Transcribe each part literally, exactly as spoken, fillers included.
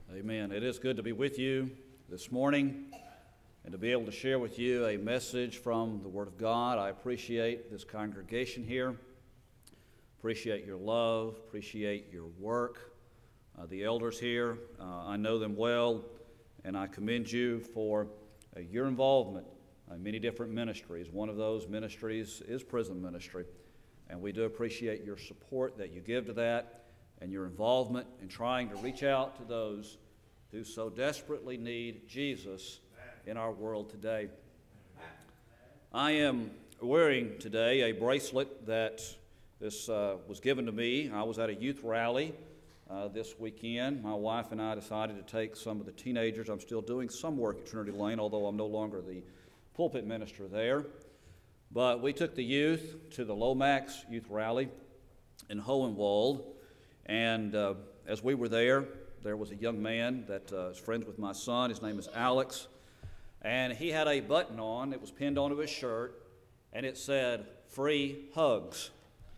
Amen. It is good to be with you this morning and to be able to share with you a message from the Word of God. I appreciate this congregation here, appreciate your love, appreciate your work. Uh, the elders here, uh, I know them well, and I commend you for uh, your involvement in many different ministries. One of those ministries is prison ministry, and we do appreciate your support that you give to that and your involvement in trying to reach out to those who so desperately need Jesus in our world today. I am wearing today a bracelet that this uh, was given to me. I was at a youth rally uh, this weekend. My wife and I decided to take some of the teenagers. I'm still doing some work at Trinity Lane, although I'm no longer the pulpit minister there. But we took the youth to the Lomax Youth Rally in Hohenwald. And uh, as we were there, there was a young man that uh, is friends with my son. His name is Alex. And he had a button on. It was pinned onto his shirt, and it said, "Free hugs."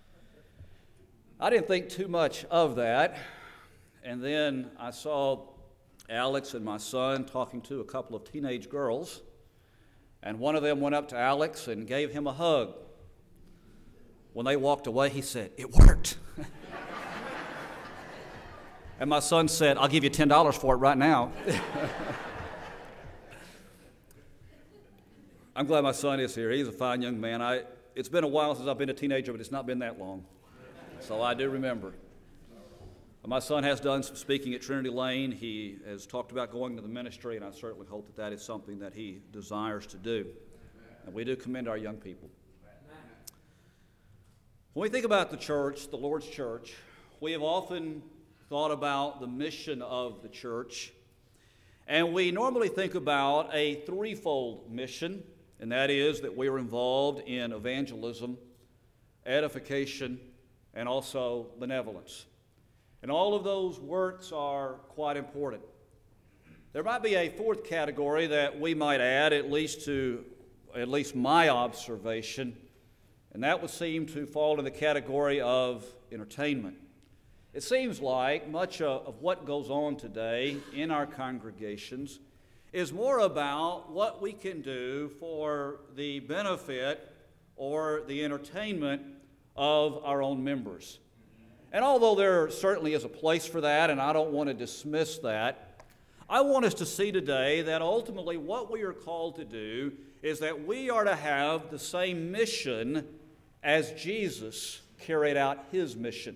I didn't think too much of that. And then I saw Alex and my son talking to a couple of teenage girls. And one of them went up to Alex and gave him a hug. When they walked away, he said, "It worked." And my son said, "I'll give you ten dollars for it right now." I'm glad my son is here. He's a fine young man. I, it's been a while since I've been a teenager, but it's not been that long. So I do remember. My son has done some speaking at Trinity Lane. He has talked about going to the ministry, and I certainly hope that that is something that he desires to do. And we do commend our young people. When we think about the church, the Lord's church, we have often thought about the mission of the church, and we normally think about a threefold mission, and that is that we are involved in evangelism, edification, and also benevolence. And all of those works are quite important. There might be a fourth category that we might add, at least to at least my observation, and that would seem to fall in the category of entertainment. It seems like much of what goes on today in our congregations is more about what we can do for the benefit or the entertainment of our own members. And although there certainly is a place for that, and I don't want to dismiss that, I want us to see today that ultimately what we are called to do is that we are to have the same mission as Jesus carried out his mission.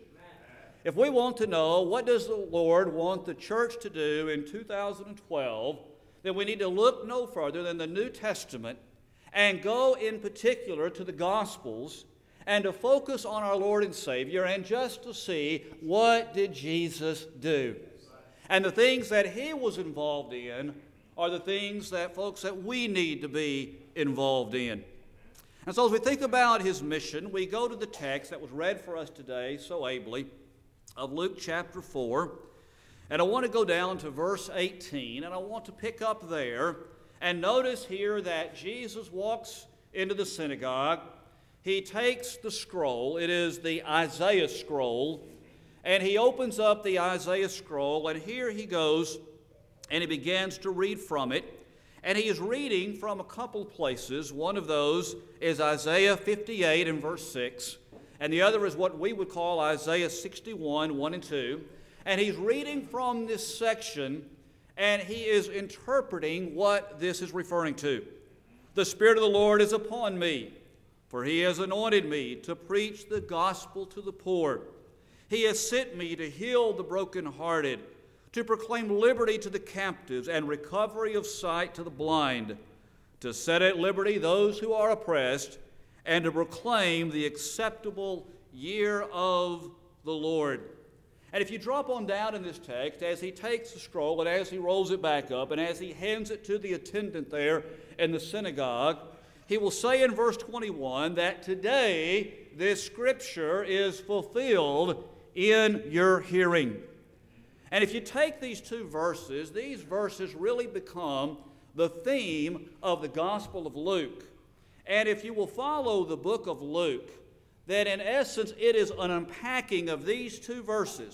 If we want to know what does the Lord want the church to do in two thousand twelve, then we need to look no further than the New Testament and go in particular to the Gospels and to focus on our Lord and Savior and just to see what did Jesus do. And the things that he was involved in are the things that, folks, that we need to be involved in. And so as we think about his mission, we go to the text that was read for us today so ably of Luke chapter four. And I want to go down to verse eighteen, and I want to pick up there and notice here that Jesus walks into the synagogue. He takes the scroll, it is the Isaiah scroll, and he opens up the Isaiah scroll, and here he goes, and he begins to read from it. And he is reading from a couple places. One of those is Isaiah fifty-eight and verse six, and the other is what we would call Isaiah sixty-one, one and two. And he's reading from this section, and he is interpreting what this is referring to. "The Spirit of the Lord is upon me, for he has anointed me to preach the gospel to the poor. He has sent me to heal the brokenhearted, to proclaim liberty to the captives and recovery of sight to the blind, to set at liberty those who are oppressed, and to proclaim the acceptable year of the Lord." And if you drop on down in this text, as he takes the scroll and as he rolls it back up and as he hands it to the attendant there in the synagogue, he will say in verse twenty-one that today this scripture is fulfilled in your hearing. And if you take these two verses, these verses really become the theme of the Gospel of Luke. And if you will follow the book of Luke, that in essence it is an unpacking of these two verses.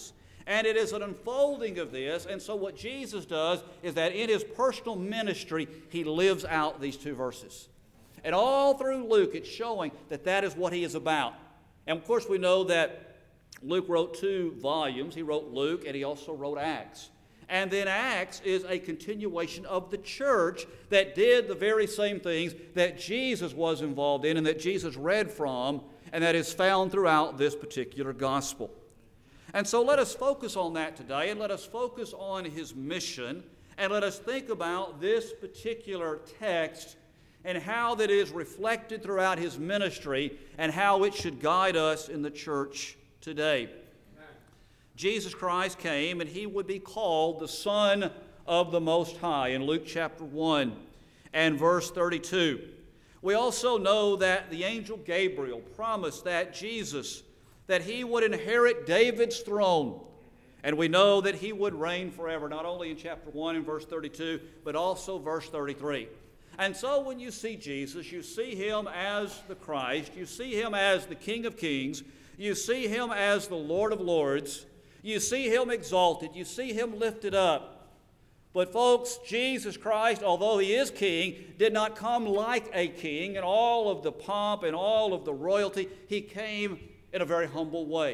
And it is an unfolding of this. And so what Jesus does is that in his personal ministry, he lives out these two verses. And all through Luke, it's showing that that is what he is about. And of course, we know that Luke wrote two volumes. He wrote Luke, and he also wrote Acts. And then Acts is a continuation of the church that did the very same things that Jesus was involved in and that Jesus read from, and that is found throughout this particular gospel. And so let us focus on that today, and let us focus on his mission, and let us think about this particular text and how that is reflected throughout his ministry and how it should guide us in the church today. Amen. Jesus Christ came, and he would be called the Son of the Most High in Luke chapter one and verse thirty-two. We also know that the angel Gabriel promised that Jesus, that he would inherit David's throne. And we know that he would reign forever, not only in chapter one and verse thirty-two, but also verse thirty-three. And so when you see Jesus, you see him as the Christ, you see him as the King of Kings, you see him as the Lord of Lords, you see him exalted, you see him lifted up. But folks, Jesus Christ, although he is king, did not come like a king in all of the pomp and all of the royalty. He came in a very humble way.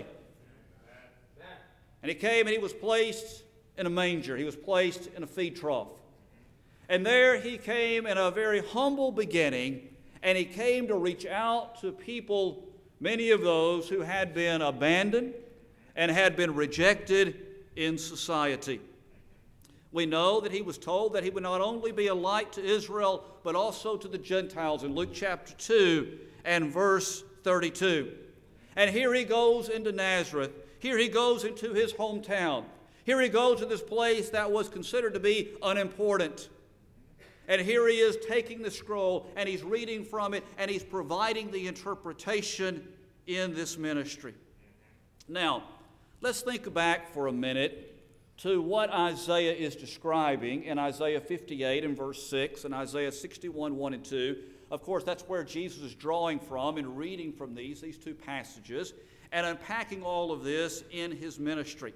And he came and he was placed in a manger. He was placed in a feed trough. And there he came in a very humble beginning, and he came to reach out to people, many of those who had been abandoned and had been rejected in society. We know that he was told that he would not only be a light to Israel, but also to the Gentiles in Luke chapter two and verse thirty-two. And here he goes into Nazareth. Here he goes into his hometown. Here he goes to this place that was considered to be unimportant. And here he is taking the scroll, and he's reading from it, and he's providing the interpretation in this ministry. Now, let's think back for a minute to what Isaiah is describing in Isaiah fifty-eight and verse six and Isaiah sixty-one, one and two. Of course, that's where Jesus is drawing from and reading from these, these two passages, and unpacking all of this in his ministry.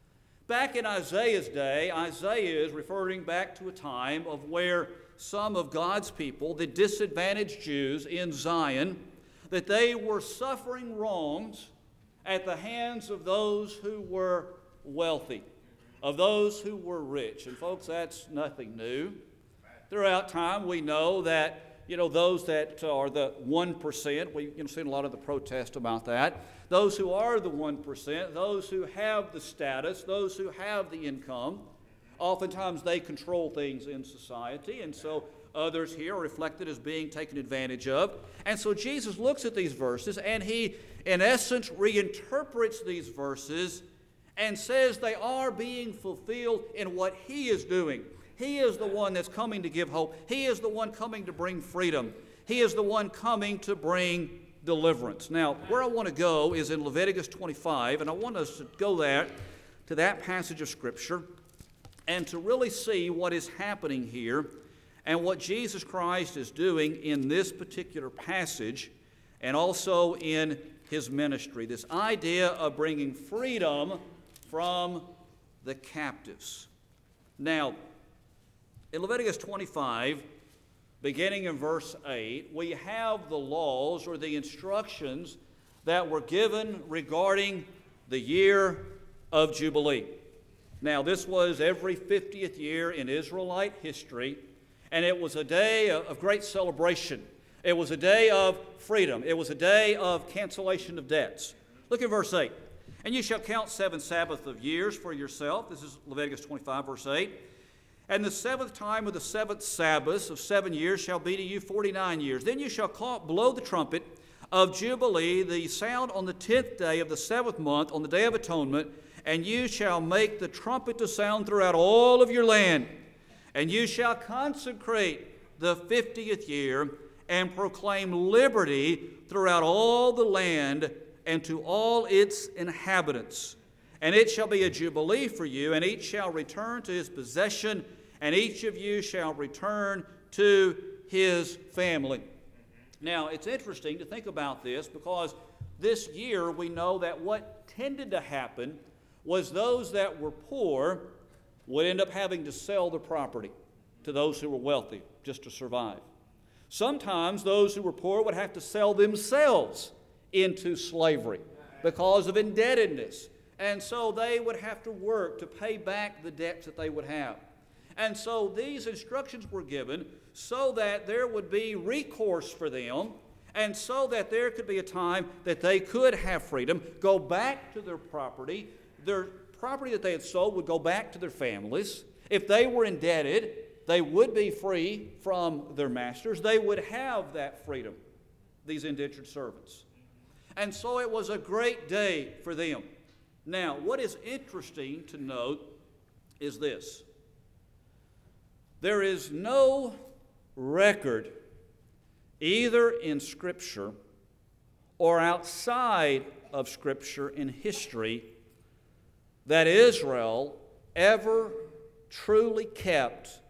Back in Isaiah's day, Isaiah is referring back to a time of where some of God's people, the disadvantaged Jews in Zion, that they were suffering wrongs at the hands of those who were wealthy, of those who were rich. And folks, that's nothing new. Throughout time, we know that You know, those that are the one percent, we've you know, seen a lot of the protest about that. Those who are the one percent, those who have the status, those who have the income, oftentimes they control things in society, and so others here are reflected as being taken advantage of. And so Jesus looks at these verses, and he, in essence, reinterprets these verses and says they are being fulfilled in what he is doing. He is the one that's coming to give hope. He is the one coming to bring freedom. He is the one coming to bring deliverance. Now, where I want to go is in Leviticus twenty-five, and I want us to go there to that passage of Scripture and to really see what is happening here and what Jesus Christ is doing in this particular passage and also in his ministry. This idea of bringing freedom from the captives. Now, in Leviticus twenty-five, beginning in verse eight, we have the laws or the instructions that were given regarding the year of Jubilee. Now, this was every fiftieth year in Israelite history, and it was a day of great celebration. It was a day of freedom. It was a day of cancellation of debts. Look at verse eight. And you shall count seven Sabbaths of years for yourself. This is Leviticus twenty-five, verse eight. And the seventh time of the seventh Sabbath of seven years shall be to you forty-nine years. Then you shall call, blow the trumpet of Jubilee, the sound on the tenth day of the seventh month, on the day of atonement, and you shall make the trumpet to sound throughout all of your land. And you shall consecrate the fiftieth year, and proclaim liberty throughout all the land and to all its inhabitants. And it shall be a jubilee for you, and each shall return to his possession, and each of you shall return to his family. Now, it's interesting to think about this because this year we know that what tended to happen was those that were poor would end up having to sell their property to those who were wealthy just to survive. Sometimes those who were poor would have to sell themselves into slavery because of indebtedness. And so they would have to work to pay back the debts that they would have. And so these instructions were given so that there would be recourse for them, and so that there could be a time that they could have freedom, go back to their property. Their property that they had sold would go back to their families. If they were indebted, they would be free from their masters. They would have that freedom, these indentured servants. And so it was a great day for them. Now, what is interesting to note is this. There is no record, either in Scripture or outside of Scripture in history, that Israel ever truly kept